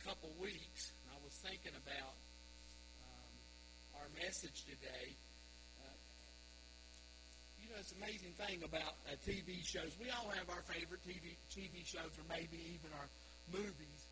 couple weeks, and I was thinking about our message today. It's an amazing thing about TV shows. We all have our favorite TV shows, or maybe even our movies.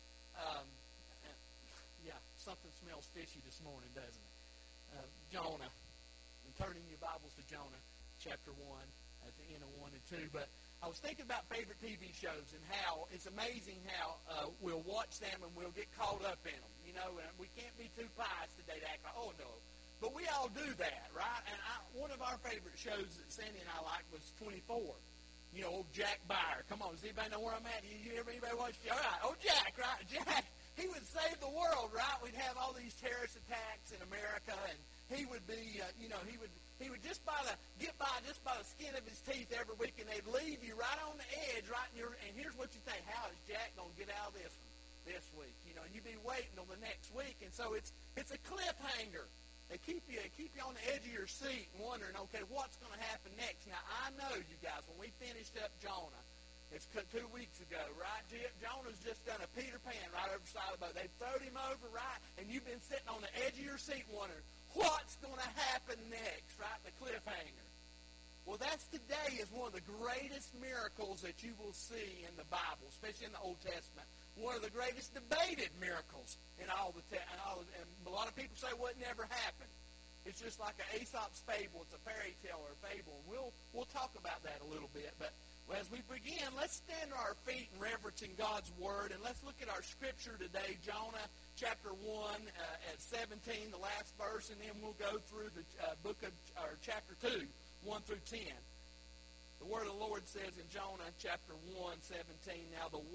Something smells fishy this morning, doesn't it? Jonah. I'm turning your Bibles to Jonah, chapter 1, at the end of 1 and 2. But I was thinking about favorite TV shows and how it's amazing how we'll watch them and we'll get caught up in them. And we can't be too pious today to act like, oh, no. But we all do that, right? And one of our favorite shows that Sandy and I liked was 24. Old Jack Bauer. Come on, does anybody know where I'm at? Anybody watch? All right, old Jack, right? Jack. He would save the world, right? We'd have all these terrorist attacks in America, and he would be, he would just get by the skin of his teeth every week, and they'd leave you right on the edge, right? And here's what you think: how is Jack going to get out of this one this week? And you'd be waiting on the next week, and so it's a cliffhanger. They keep you on the edge of your seat, wondering, okay, what's going to happen next? Now I know, you guys, when we finished up Jonah. It's 2 weeks ago, right? Jonah's just done a Peter Pan right over the side of the boat. They throwed him over, right? And you've been sitting on the edge of your seat wondering, what's going to happen next, right? The cliffhanger. Well, that's today is one of the greatest miracles that you will see in the Bible, especially in the Old Testament. One of the greatest debated miracles in all the and a lot of people say, well, it never happened. It's just like an Aesop's fable. It's a fairy tale or a fable. We'll talk about that a little bit, but as we begin, let's stand to our feet in reverencing God's Word, and let's look at our Scripture today, Jonah chapter 1 at 17, the last verse, and then we'll go through the chapter 2, 1 through 10. The Word of the Lord says in Jonah chapter 1, 17, Now the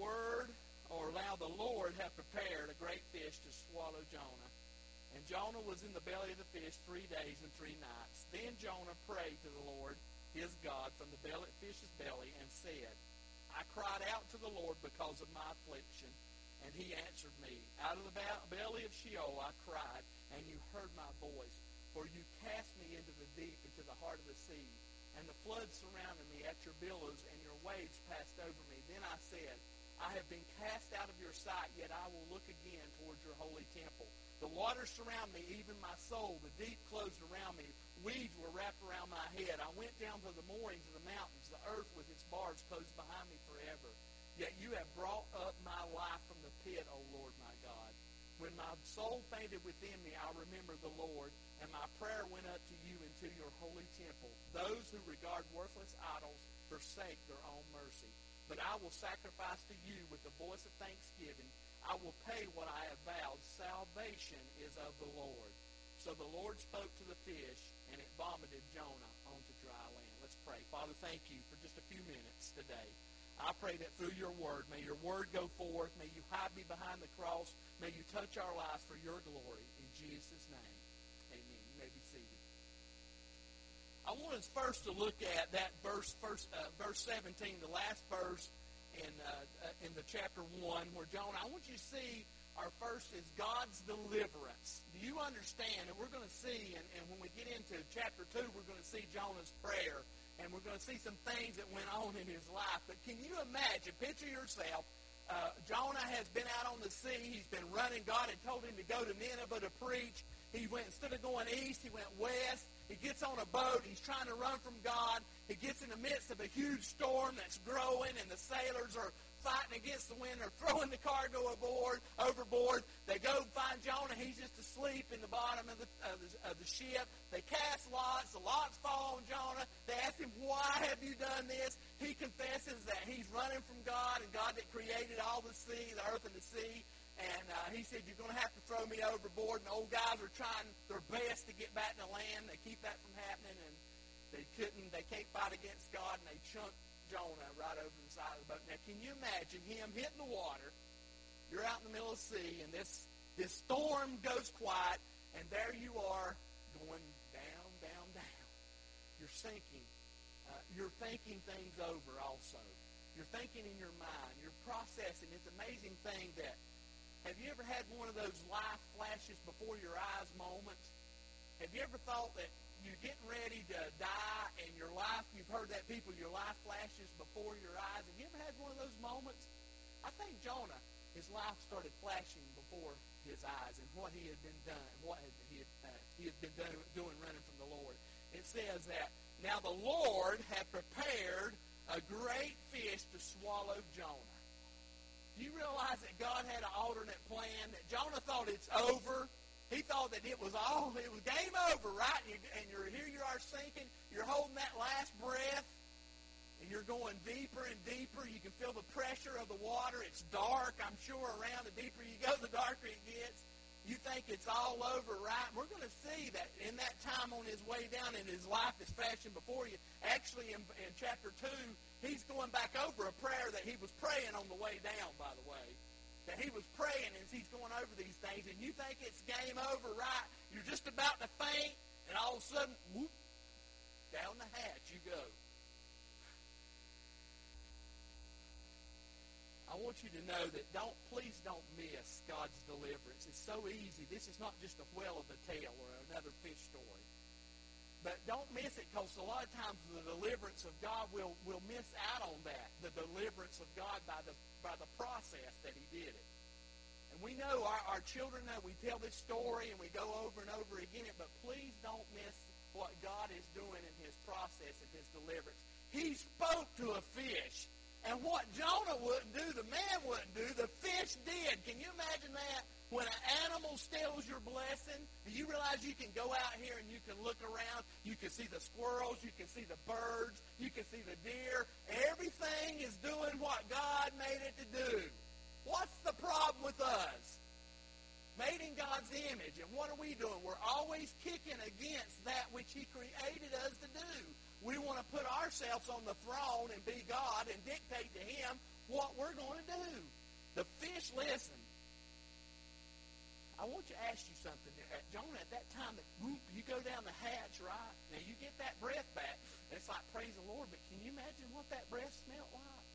Lord have prepared a great fish to swallow Jonah. And Jonah was in the belly of the fish 3 days and 3 nights. Then Jonah prayed to the Lord his God from the fish's belly and said, I cried out to the Lord because of my affliction, and he answered me. Out of the belly of Sheol I cried, and you heard my voice. For you cast me into the deep, into the heart of the sea, and the floods surrounded me at your billows, and your waves passed over me. Then I said, I have been cast out of your sight, yet I will look again towards your holy temple. The waters surround me, even my soul. The deep closed around me. Weeds were wrapped around my head. I went down to the moorings of the mountains. The earth with its bars closed behind me forever. Yet you have brought up my life from the pit, O Lord my God. When my soul fainted within me, I remembered the Lord, and my prayer went up to you into your holy temple. Those who regard worthless idols forsake their own mercy. But I will sacrifice to you with the voice of thanksgiving. I will pay what I have vowed. Salvation is of the Lord. So the Lord spoke to the fish, and it vomited Jonah onto dry land. Let's pray. Father, thank you for just a few minutes today. I pray that through your word, may your word go forth. May you hide me behind the cross. May you touch our lives for your glory. In Jesus' name, amen. You may be seated. I want us first to look at that verse 17, the last verse in the chapter 1, where Jonah, I want you to see our first is God's deliverance. Do you understand? And we're going to see, and when we get into chapter 2, we're going to see Jonah's prayer, and we're going to see some things that went on in his life. But can you imagine, picture yourself, Jonah has been out on the sea. He's been running. God had told him to go to Nineveh to preach. He went, instead of going east, he went west. He gets on a boat. He's trying to run from God. He gets in the midst of a huge storm that's growing, and the sailors are fighting against the wind. They're throwing the cargo overboard. They go find Jonah. He's just asleep in the bottom of the ship. They cast lots. The lots fall on Jonah. They ask him, why have you done this? He confesses that he's running from God and God that created all the sea, the earth and the sea. And he said, you're going to have to throw me overboard. And the old guys are trying their best to get back to land. They keep that from happening, and they couldn't. They can't fight against God, and they chunked Jonah right over the side of the boat. Now, can you imagine him hitting the water? You're out in the middle of the sea, and this storm goes quiet, and there you are going down, down, down. You're sinking. You're thinking things over also. You're thinking in your mind. You're processing. It's an amazing thing that, have you ever had one of those life flashes before your eyes moments? Have you ever thought that you're getting ready to die and your life, you've heard that your life flashes before your eyes? Have you ever had one of those moments? I think Jonah his life started flashing before his eyes and what he had been done, he had been doing running from the Lord. It says that, now the Lord had prepared a great fish to swallow Jonah. Do you realize that God had an alternate plan? That Jonah thought it's over. He thought that it was game over, right? And here you are sinking. You're holding that last breath. And you're going deeper and deeper. You can feel the pressure of the water. It's dark, I'm sure, around. The deeper you go, the darker it gets. You think it's all over, right? We're going to see that in that time on his way down, and his life is flashing before you. Actually, in chapter 2, he's going back over a prayer that he was praying on the way down, by the way. That he was praying as he's going over these things, and you think it's game over, right? You're just about to faint, and all of a sudden, whoop, down the hatch you go. I want you to know that please don't miss God's deliverance. It's so easy. This is not just a whale of a tale or another fish story. But don't miss it, because a lot of times the deliverance of God will miss out on that. The deliverance of God by the process that he did it. And we know, our children know, we tell this story and we go over and over again, but please don't miss what God is doing in his process and his deliverance. He spoke to a fish. And what Jonah wouldn't do, the man wouldn't do, the fish did. Can you imagine that? When an animal steals your blessing, do you realize you can go out here and you can look around, you can see the squirrels, you can see the birds, you can see the deer. Everything is doing what God made it to do. What's the problem with us? Made in God's image. And what are we doing? We're always kicking against that which he created us to do. We want to put ourselves on the throne and be God and dictate to him what we're going to do. The fish listened. I want to ask you something. Jonah, at that time, you go down the hatch, right? Now, you get that breath back. It's like, praise the Lord, but can you imagine what that breath smelled like?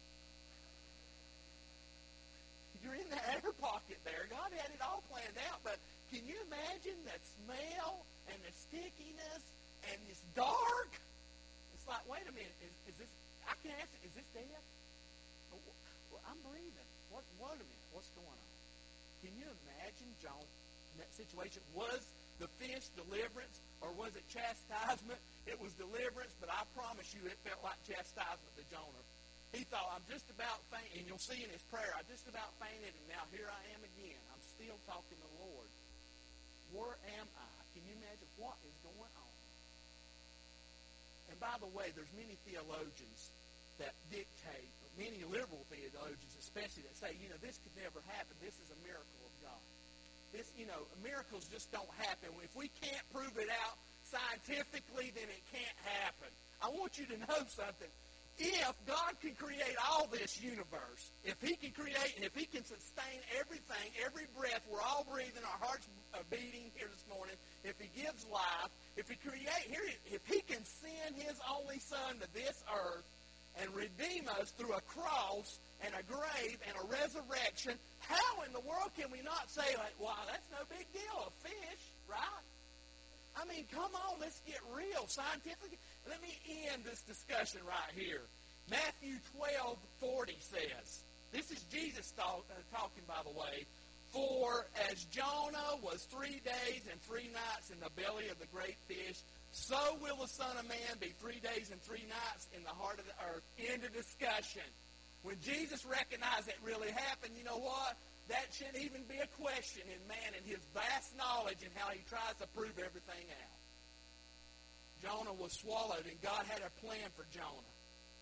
You're in the air pocket there. God had it all planned out, but can you imagine that smell and the stickiness and it's dark? It's like, wait a minute, is this, I can ask it, is this death? Well, I'm breathing. Wait a minute, what's going on? Can you imagine Jonah in that situation? Was the fish deliverance or was it chastisement? It was deliverance, but I promise you it felt like chastisement to Jonah. He thought, I'm just about fainting, and you'll see in his prayer, I just about fainted, and now here I am again. I'm still talking to the Lord. Where am I? Can you imagine what is going on? And by the way, there's many theologians that dictate, many liberal theologians especially, that say, this could never happen. This is a miracle of God. This, miracles just don't happen. If we can't prove it out scientifically, then it can't happen. I want you to know something. If God can create all this universe, if he can sustain everything, every breath, we're all breathing, our hearts are beating here this morning, if he gives life, if he can send his only son to this earth and redeem us through a cross and a grave and a resurrection, how in the world can we not say, like, wow, that's no big deal, a fish, right? I mean, come on, let's get real. Scientifically, let me end this discussion right here. Matthew 12:40 says, this is Jesus talking, by the way, for as Jonah was 3 days and 3 nights in the belly of the great fish, so will the Son of Man be 3 days and 3 nights in the heart of the earth. End of discussion. When Jesus recognized it really happened, you know what? That shouldn't even be a question in man and his vast knowledge and how he tries to prove everything out. Jonah was swallowed, and God had a plan for Jonah.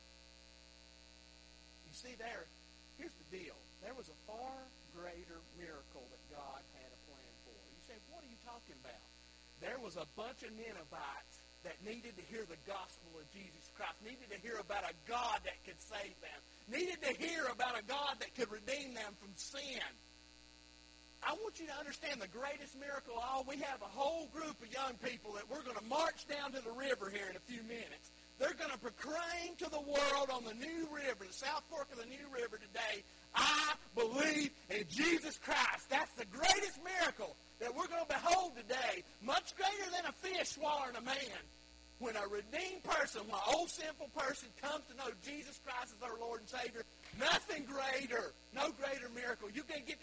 You see there, here's the deal. There was a far greater miracle that God had a plan for. You say, what are you talking about? There was a bunch of Ninevites that needed to hear the gospel of Jesus Christ, needed to hear about a God that could save them, needed to hear about a God that could redeem them from sin. I want you to understand the greatest miracle of all. We have a whole group of young people that we're going to march down to the river here in a few minutes. They're going to proclaim to the world on the New River, the South Fork of the New River today, I believe in Jesus Christ. That's the greatest miracle that we're going to behold today, much greater than a fish swallowing a man. When a redeemed person, an old sinful person, comes to know Jesus Christ as our Lord and Savior, nothing greater, no greater miracle. You can get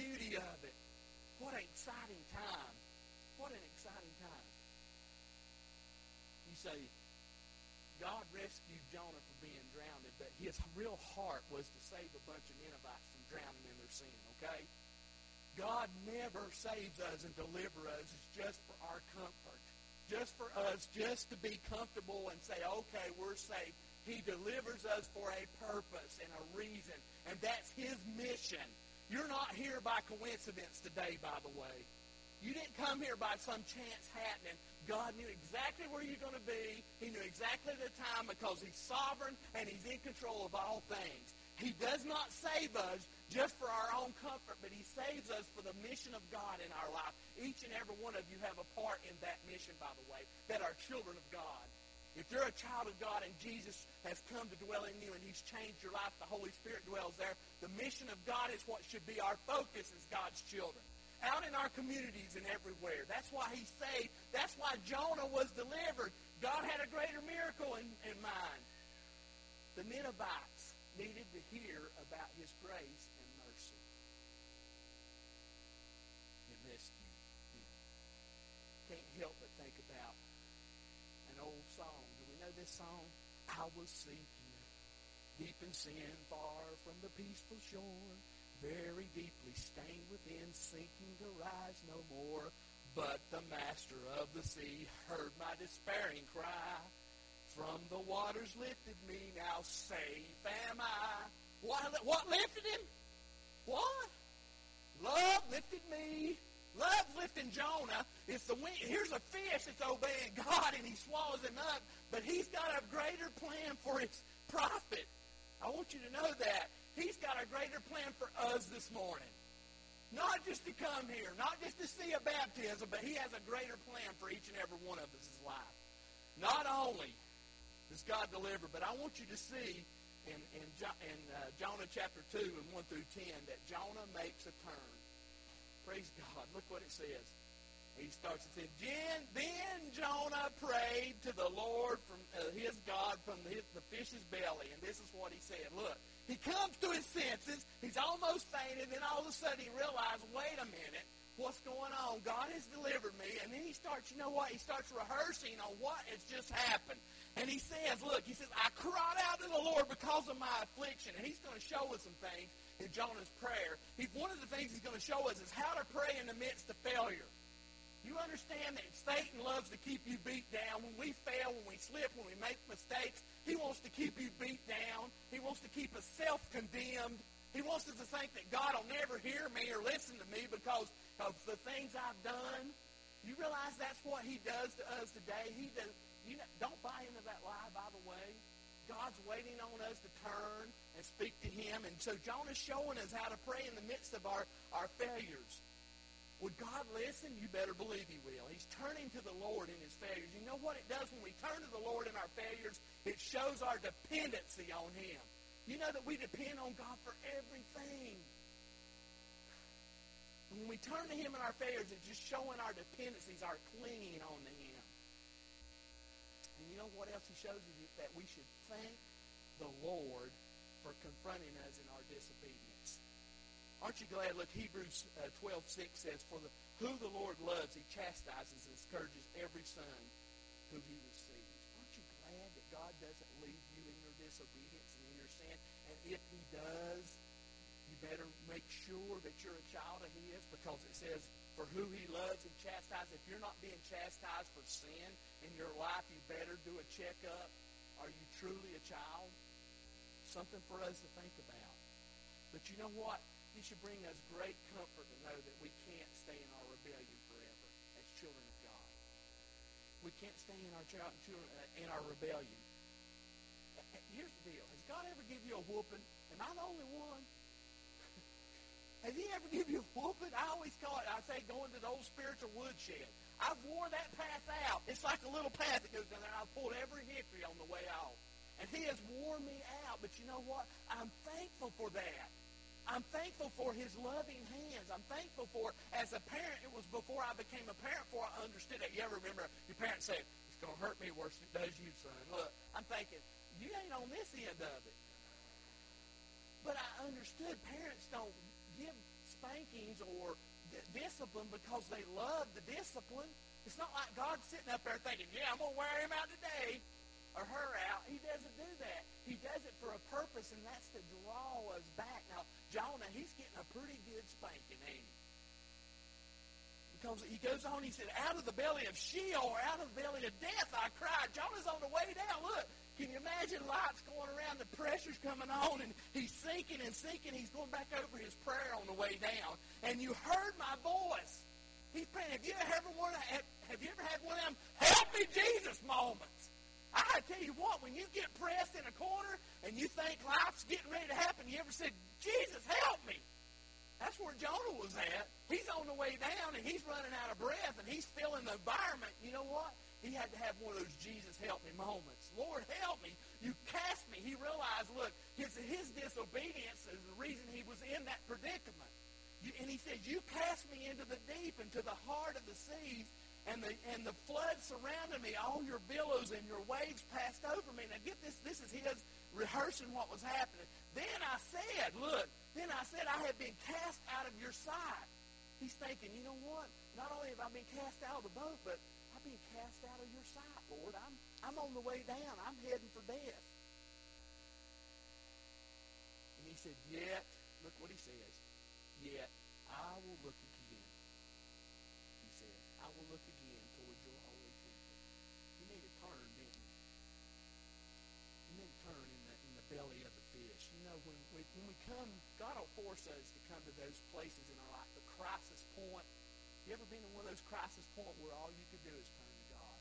beauty of it. What an exciting time. What an exciting time. You say, God rescued Jonah from being drowned, but his real heart was to save a bunch of Ninevites from drowning in their sin, okay? God never saves us and delivers us just for our comfort. Just for us just to be comfortable and say, okay, we're saved. He delivers us for a purpose and a reason, and that's his mission. You're not here by coincidence today, by the way. You didn't come here by some chance happening. God knew exactly where you're going to be. He knew exactly the time because he's sovereign and he's in control of all things. He does not save us just for our own comfort, but he saves us for the mission of God in our life. Each and every one of you have a part in that mission, by the way, that are children of God. If you're a child of God and Jesus has come to dwell in you and he's changed your life, the Holy Spirit dwells there, the mission of God is what should be our focus as God's children. Out in our communities and everywhere. That's why he's saved. That's why Jonah was delivered. God had a greater miracle in mind. The Ninevites needed to hear about his grace and mercy. He rescued him. Can't help but think about an old song. Do we know this song? I was sinking deep in sin, far from the peaceful shore. Very deeply stained within, sinking to rise no more. But the master of the sea heard my despairing cry. From the waters lifted me, now safe am I. What lifted him? What? Love lifted me. Love lifting Jonah. It's the wind. Here's a fish that's obeying God, and he swallows him up. But he's got a greater plan for his prophet. I want you to know that. He's got a greater plan for us this morning. Not just to come here, not just to see a baptism, but he has a greater plan for each and every one of us' life. Not only does God deliver, but I want you to see in Jonah chapter 2 and 1 through 10 that Jonah makes a turn. Praise God. Look what it says. He starts and says, Then Jonah prayed to the Lord from his God from the fish's belly. And this is what he said. Look, he comes to his senses. He's almost fainted. Then all of a sudden he realized, wait a minute, what's going on? God has delivered me. And then he starts, you know what? He starts rehearsing on what has just happened. And he says, look, he says, I cried out to the Lord because of my affliction. And he's going to show us some things in Jonah's prayer. One of the things he's going to show us is how to pray in the midst of failure. You understand that Satan loves to keep you beat down. When we fail, when we slip, when we make mistakes, he wants to keep you beat down. He wants to keep us self-condemned. He wants us to think that God will never hear me or listen to me because of the things I've done. You realize that's what he does to us today? He does. Don't buy into that lie, by the way. God's waiting on us to turn and speak to him. And so Jonah's showing us how to pray in the midst of our failures. Would God listen? You better believe he will. He's turning to the Lord in his failures. You know what it does when we turn to the Lord in our failures? It shows our dependency on him. You know that we depend on God for everything. When we turn to him in our failures, it's just showing our dependencies, our clinging on to him. And you know what else he shows us? That we should thank the Lord for confronting us in our disobedience. Aren't you glad? Look, Hebrews 12:6 says, who the Lord loves, he chastises and scourges every son who he receives. Aren't you glad that God doesn't leave you in your disobedience and in your sin? And if he does, you better make sure that you're a child of his, because it says, for who he loves, he chastises. If you're not being chastised for sin in your life, you better do a checkup. Are you truly a child? Something for us to think about. But you know what? It should bring us great comfort to know that we can't stay in our rebellion forever as children of God. We can't stay in our rebellion. Here's the deal. Has God ever give you a whooping? Am I the only one? Has he ever give you a whooping? I always call it, I say, going to the old spiritual woodshed. I've wore that path out. It's like a little path that goes down there. I've pulled every hickory on the way off. And he has worn me out. But you know what? I'm thankful for that. I'm thankful for his loving hands. I'm thankful for, as a parent, it was before I became a parent before I understood it. You ever remember your parents saying, it's going to hurt me worse than it does you, son. Look, I'm thinking, you ain't on this end of it. But I understood parents don't give spankings or discipline because they love the discipline. It's not like God's sitting up there thinking, yeah, I'm going to wear him out today or her out. He doesn't do that. He does it for a purpose, and that's to draw us back. Now, Jonah, he's getting a pretty good spanking, ain't he? Because he goes on, he said, out of the belly of Sheol, or out of the belly of death, I cried. Jonah's on the way down. Look, can you imagine lights going around, the pressure's coming on, and he's sinking and sinking. He's going back over his prayer on the way down. And you heard my voice. He's praying. Have you ever had one of them help me Jesus moments? I tell you what, when you get pressed in a corner and you think life's getting ready to happen, you ever said, Jesus, help me? That's where Jonah was at. He's on the way down, and he's running out of breath, and he's feeling the environment. You know what? He had to have one of those Jesus help me moments. Lord, help me. You cast me. He realized, look, his disobedience is the reason he was in that predicament. And he said, you cast me into the deep, into the heart of the seas, and the flood surrounded me. All your billows and your waves passed over me. Now get this. This is his rehearsing what was happening. Then I said, I have been cast out of your sight. He's thinking, you know what? Not only have I been cast out of the boat, but I've been cast out of your sight, Lord. I'm on the way down. I'm heading for death. And he said, yet, look what he says, yet I will look again. He says, I will look again toward your holy temple. You need to turn, didn't you? You need to turn in the belly of the fish. You know, when we come, God will force us to come to those places in our life, the crisis point. You ever been in one of those crisis points where all you could do is turn to God?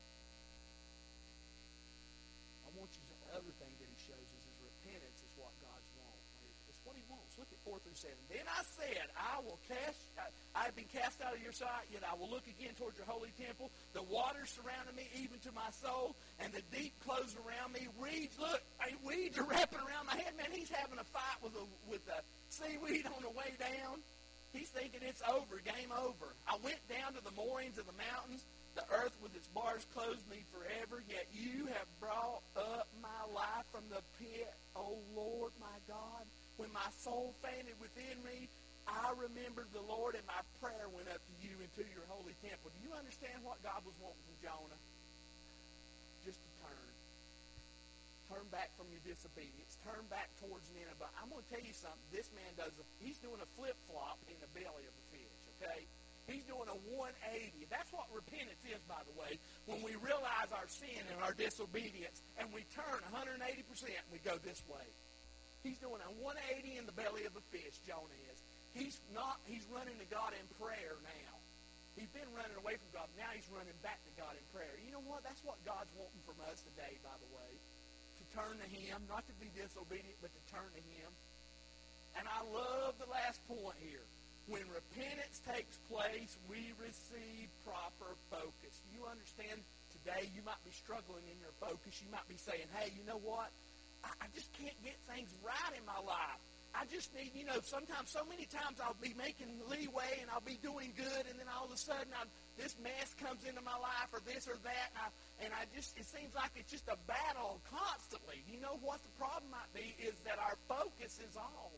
I want you to, the other thing that he shows us is repentance is what God's wants. It's what he wants. Look at 4 through 7. Then I said, I have been cast out of your sight, yet I will look again towards your holy temple. The waters surrounded me, even to my soul, and the deep closed around me. Weeds are wrapping around my head. Man, he's having a fight with the seaweed on the way down. He's thinking it's over, game over. I went down to the moorings of the mountains. The earth with its bars closed me forever, yet you have brought up my life from the pit, O Lord my God. When my soul fainted within me, I remembered the Lord, and my prayer went up to you into your holy temple. Do you understand what God was wanting from Jonah? Just to turn. Turn back from your disobedience. Turn back towards Nineveh. I'm going to tell you something. This man he's doing a flip-flop in the belly of the fish, okay? He's doing a 180. That's what repentance is, by the way, when we realize our sin and our disobedience, and we turn 180% and we go this way. He's doing a 180 in the belly of the fish, Jonah is. He's running to God in prayer now. He's been running away from God. Now he's running back to God in prayer. You know what? That's what God's wanting from us today, by the way. To turn to him, not to be disobedient, but to turn to him. And I love the last point here. When repentance takes place, we receive proper focus. You understand today you might be struggling in your focus. You might be saying, hey, you know what? I just can't get things right in my life. I just need, sometimes, so many times I'll be making leeway and I'll be doing good, and then all of a sudden this mess comes into my life or this or that, and it seems like it's just a battle constantly. You know what the problem might be is that our focus is off.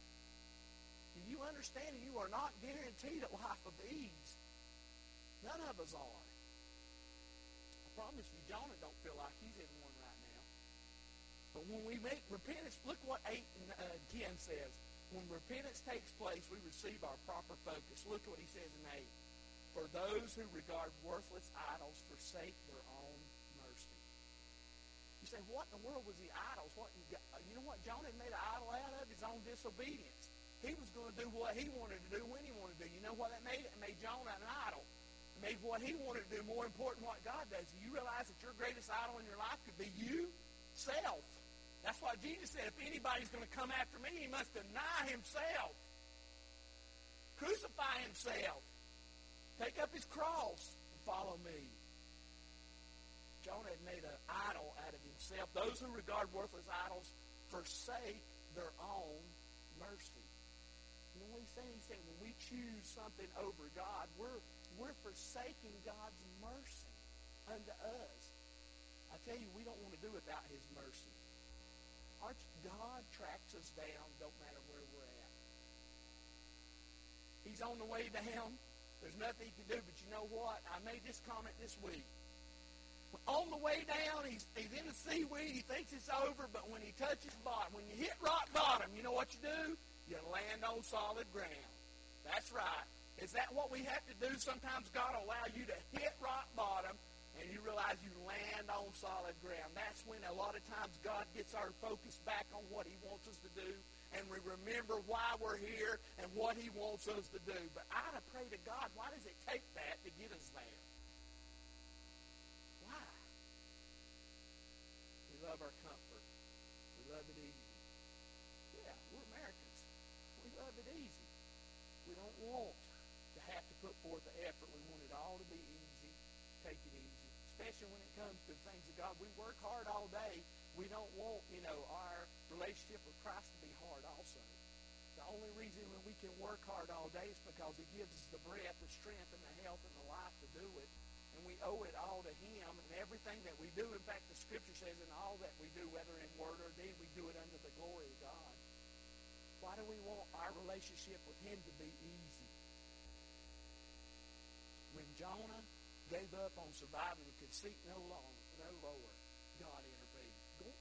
Do you understand you are not guaranteed a life of ease? None of us are. I promise you, Jonah don't feel like he's in one right now. But when we make repentance, look what 8 and 10 says. When repentance takes place, we receive our proper focus. Look what he says in 8. For those who regard worthless idols forsake their own mercy. You say, what in the world was the idols? You know what Jonah made an idol out of? His own disobedience. He was going to do what he wanted to do when he wanted to do. You know what that made? It made Jonah an idol. It made what he wanted to do more important than what God does. Do you realize that your greatest idol in your life could be you? Self. That's why Jesus said, if anybody's going to come after me, he must deny himself. Crucify himself. Take up his cross and follow me. Jonah had made an idol out of himself. Those who regard worthless idols forsake their own mercy. You know what he's saying? He's saying when we choose something over God, we're forsaking God's mercy unto us. I tell you, we don't want to do without his mercy. God tracks us down, don't matter where we're at. He's on the way down. There's nothing he can do, but you know what? I made this comment this week. On the way down, he's in the seaweed. He thinks it's over, but when he touches bottom, when you hit rock bottom, you know what you do? You land on solid ground. That's right. Is that what we have to do? Sometimes God will allow you to hit rock bottom, and you realize you land on solid ground. That's when a lot of times God gets our focus back on what he wants us to do, and we remember why we're here and what he wants us to do. But I ought to pray to God, why does it take that to get us there? Why? We love our comfort. We love it easy. Yeah, we're Americans. We love it easy. We don't want to have to put forth the effort. We want it all to be easy. Take it easy. Especially when it comes to the things of God. We work hard all day. We don't want, our relationship with Christ to be hard also. The only reason when we can work hard all day is because he gives us the breath, the strength, and the health, and the life to do it. And we owe it all to him. And everything that we do, in fact, the Scripture says in all that we do, whether in word or deed, we do it under the glory of God. Why do we want our relationship with him to be easy? When Jonah gave up on surviving and could seek no lower, God intervened.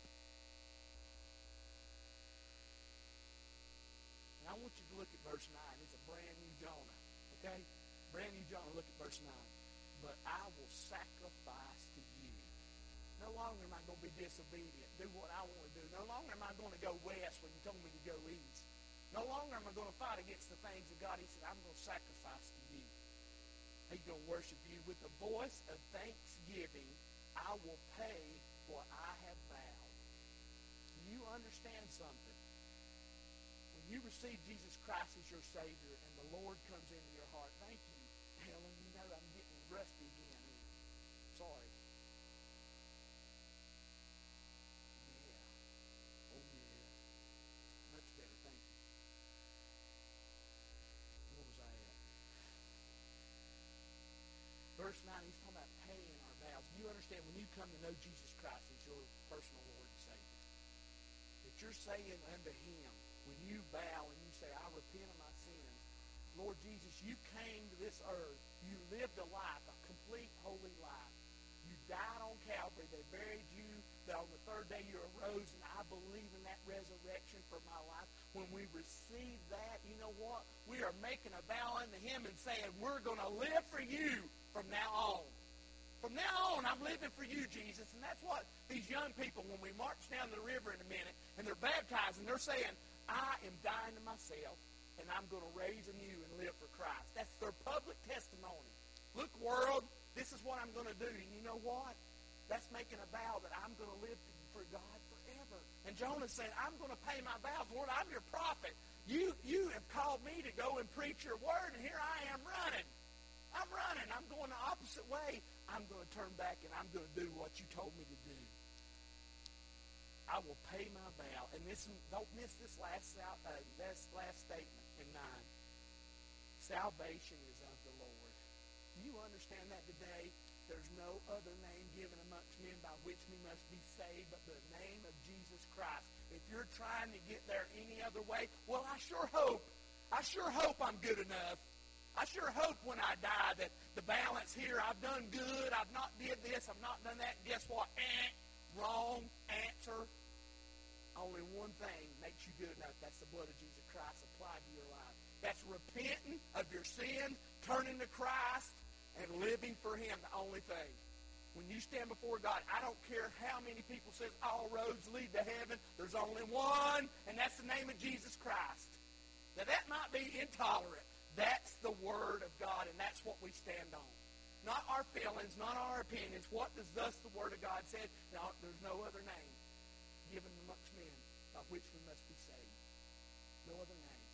And I want you to look at verse 9. It's a brand new Jonah. Okay? Brand new Jonah. Look at verse 9. But I will sacrifice to you. No longer am I going to be disobedient. Do what I want to do. No longer am I going to go west when you told me to go east. No longer am I going to fight against the things of God. He said, I'm going to sacrifice to you. He's going to worship you. With the voice of thanksgiving, I will pay what I have vowed. Do you understand something? When you receive Jesus Christ as your Savior and the Lord comes into your heart, thank you, Helen. You know I'm getting rusty again. Sorry. Yeah. Oh, yeah. Much better. Thank you. Where was I at? Verse 9, he's talking about paying our vows. Do you understand when you come to know Jesus Christ as your personal Lord and Savior, that you're saying unto him, when you bow and you say, I repent of my sins, Lord Jesus, you came to this earth. You lived a life, a complete holy life. You died on Calvary. They buried you. That on the third day you arose, and I believe in that resurrection for my life. When we receive that, you know what? We are making a vow unto him and saying, we're going to live for you from now on. From now on, I'm living for you, Jesus. And that's what these young people, when we march down the river in a minute, and they're baptized, and they're saying, I am dying to myself, and I'm going to raise anew and live for Christ. That's their public testimony. Look, world, this is what I'm going to do. And you know what? That's making a vow that I'm going to live for God forever. And Jonah's saying, I'm going to pay my vows. Lord, I'm your prophet. You have called me to go and preach your word, and here I am running. I'm running. I'm going the opposite way. I'm going to turn back, and I'm going to do what you told me to do. I will pay my vow. And don't miss this last statement in 9. Salvation is of the Lord. Do you understand that today? There's no other name given amongst men by which we must be saved but the name of Jesus Christ. If you're trying to get there any other way, well, I sure hope I'm good enough. I sure hope when I die that the balance here, I've done good, I've not did this, I've not done that. Guess what? Wrong answer. Only one thing makes you good enough. That's the blood of Jesus Christ applied to your life. That's repenting of your sins, turning to Christ, and living for him, the only thing. When you stand before God, I don't care how many people says all roads lead to heaven. There's only one, and that's the name of Jesus Christ. Now, that might be intolerant. That's the Word of God, and that's what we stand on. Not our feelings, not our opinions. What does thus the Word of God say? Now, there's no other name given amongst men by which we must be saved. No other name.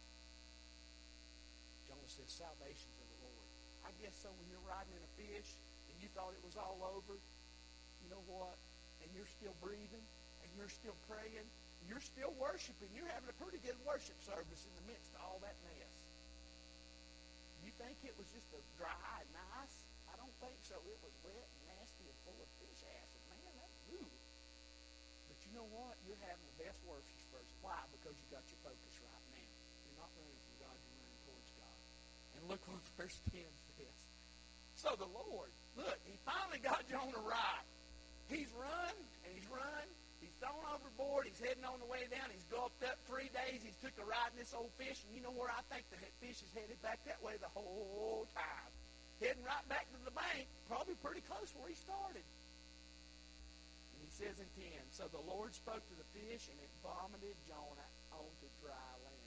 Jonah says, salvation's of the Lord. I guess so when you're riding in a fish and you thought it was all over, you know what? And you're still breathing, and you're still praying, and you're still worshiping. You're having a pretty good worship service in the midst of all that mess. You think it was just a dry and nice? I don't think so. It was wet and nasty and full of fish acid. Man, that's ooh. But you know what? You're having the best worship service. Why? Because you got your focus right now. You're not running from God. You're running towards God. And look what verse 10 says. So the Lord, look, he finally got Jonah right. He's run, and he's run. He's thrown overboard. He's heading on the way down. He's gulped up 3 days. He's took a ride in this old fish. And you know where I think the fish is headed? Back that way the whole time. Heading right back to the bank, probably pretty close where he started. And he says in 10, so the Lord spoke to the fish, and it vomited Jonah onto dry land.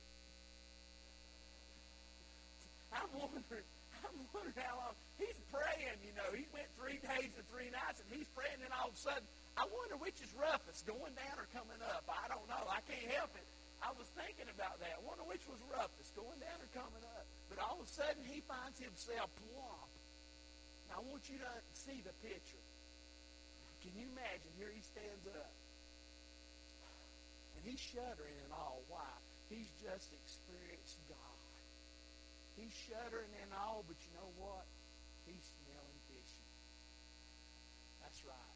I'm wondering how long. He's praying, you know. He went 3 days and 3 nights, and he's praying, and all of a sudden, I wonder which is roughest, going down or coming up. I don't know. I can't help it. I was thinking about that. I wonder which was roughest, going down or coming up. But all of a sudden, he finds himself plop. Now, I want you to see the picture. Can you imagine? Here he stands up. And he's shuddering and all. Why? He's just experienced God. He's shuddering and all, but you know what? He's smelling fishy. That's right.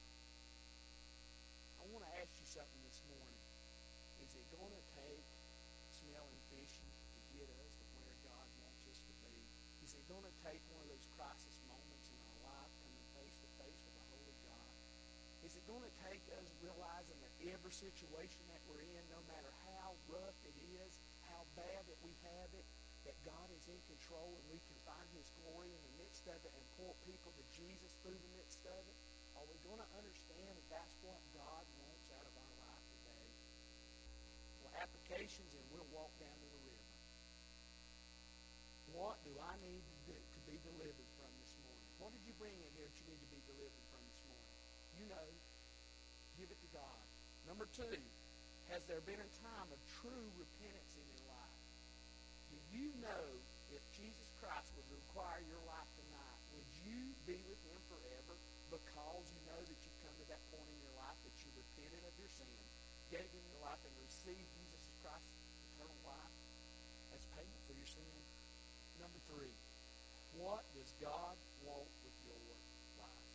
I want to ask you something this morning. Is it going to take smelling fishy to get us to where God wants us to be? Is it going to take one of those crisis moments in our life coming face to face with a holy God? Is it going to take us realizing that every situation that we're in, no matter how rough it is, how bad that we have it, that God is in control and we can find his glory in the midst of it and point people to Jesus through the midst of it? Are we going to understand that that's what God wants out of our life today? Well, applications, and we'll walk down to the river. What do I need to do to be delivered from this morning? What did you bring in here that you need to be delivered from this morning? You know, give it to God. Number 2, has there been a time of true repentance in your life? Do you know if Jesus Christ would require your life tonight, would you be with him forever because you know that you've come to that point in your life that you repented of your sins, gave him your life, and received Jesus Christ's eternal life as payment for your sin? Number 3, what does God want with your life?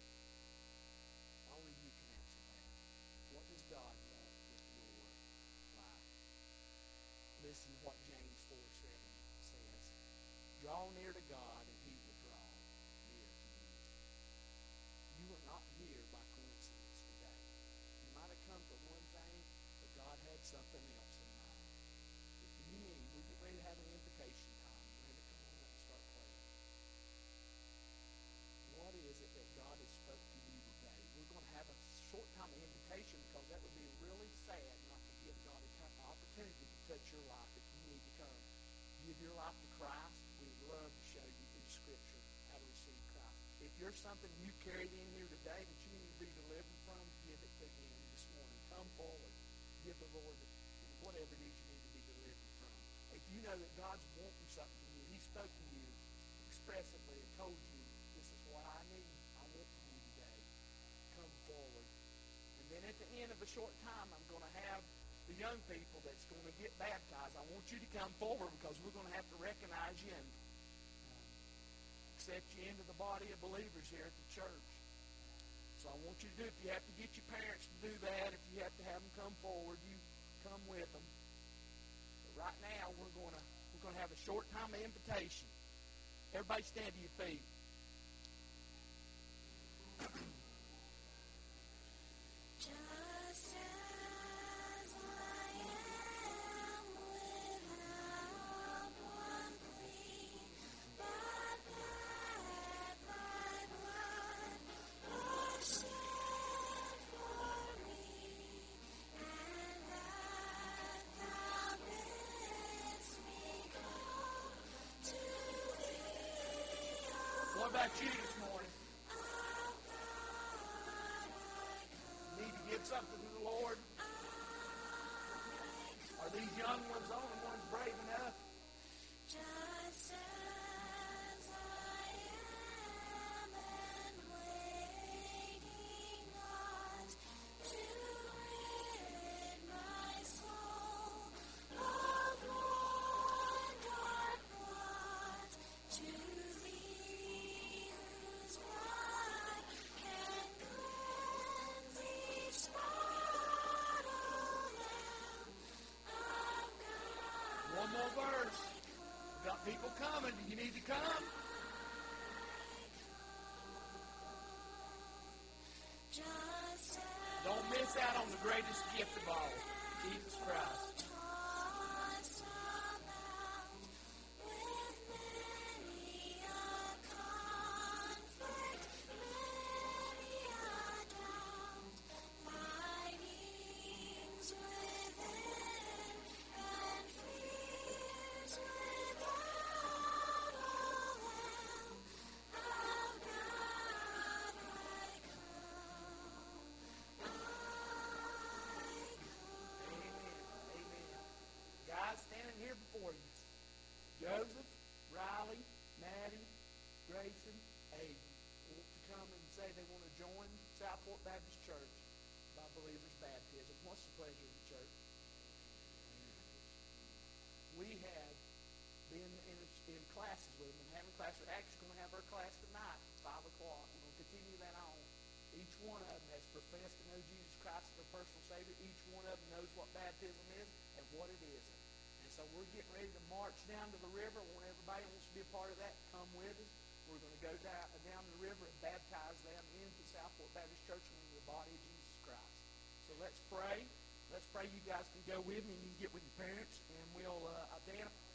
Only you can answer that. What does God want with your life? Listen to what James 4:7 says. Draw near to God, and he will draw near to you. You are not here by coincidence today. You might have come for one thing, but God had something else in mind. If you need, we're getting ready to have an invitation time. Brenda, come on up and start praying. What is it that God has spoke to you today? We're going to have a short time of invitation because that would be really sad not to give God an opportunity to touch your life. If you need to come, give your life to Christ. We would love to show you through Scripture how to receive Christ. If there's something you carried in here today that you need to be delivered from, give it to him this morning. Come forward. Give the Lord whatever it is you need to be delivered from. If you know that God's wanting something from you, he spoke to you expressively and told you, this is what I need. I want from you today. Come forward. And then at the end of a short time, I'm going to have the young people that's going to get baptized. I want you to come forward because we're going to have to recognize you and accept you into the body of believers here at the church. So I want you to do, if you have to get your parents to do that, if you have to have them come forward, you come with them. But right now, we're going to have a short time of invitation. Everybody stand to your feet. What about you this morning? Need to give something to the Lord? Are these young ones the only ones brave enough? Just as I am and waiting not to rid my soul of one dark blot to thee whose blood can cleanse each spot, O Lamb of God. One more verse. We've got People coming. Do you need to come? Don't miss out on the greatest gift of all, Jesus Christ. For you. Joseph, Riley, Maddie, Grayson, Aiden want to come and say they want to join Southport Baptist Church by believers' baptism. What's the pleasure of the church? We have been in classes with them and having classes. We're actually going to have our class tonight at 5 o'clock. We're going to continue that on. Each one of them has professed to know Jesus Christ as their personal Savior. Each one of them knows what baptism is and what it isn't. So we're getting ready to march down to the river. I want everybody who wants to be a part of that, come with us. We're going to go down the river and baptize them into Southport Baptist Church and into the body of Jesus Christ. So let's pray. Let's pray you guys can go with me and you can get with your parents. And we'll, Dan,